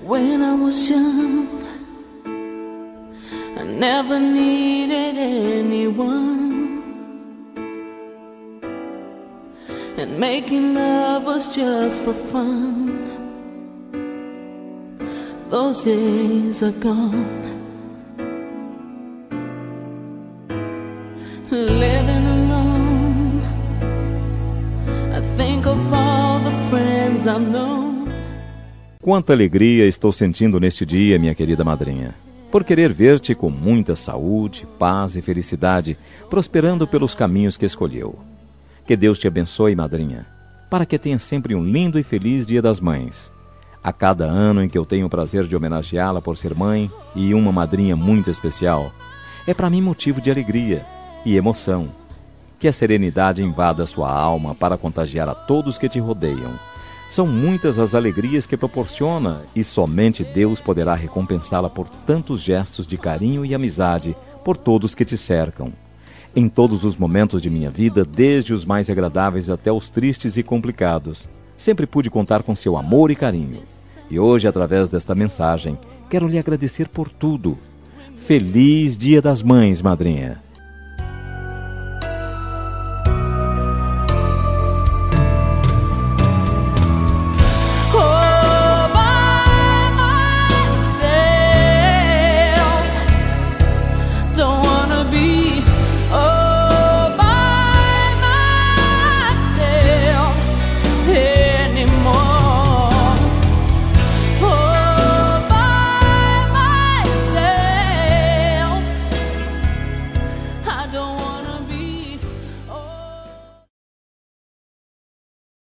When I was young, I never needed anyone, and making love was just for fun. Those days are gone. Living alone, I think of all the friends I've known. Quanta alegria estou sentindo neste dia, minha querida madrinha, por querer ver-te com muita saúde, paz e felicidade, prosperando pelos caminhos que escolheu. Que Deus te abençoe, madrinha, para que tenha sempre um lindo e feliz Dia das Mães. A cada ano em que eu tenho o prazer de homenageá-la por ser mãe e uma madrinha muito especial, é para mim motivo de alegria e emoção. Que a serenidade invada sua alma para contagiar a todos que te rodeiam. São muitas as alegrias que proporciona e somente Deus poderá recompensá-la por tantos gestos de carinho e amizade por todos que te cercam. Em todos os momentos de minha vida, desde os mais agradáveis até os tristes e complicados, sempre pude contar com seu amor e carinho. E hoje, através desta mensagem, quero lhe agradecer por tudo. Feliz Dia das Mães, madrinha!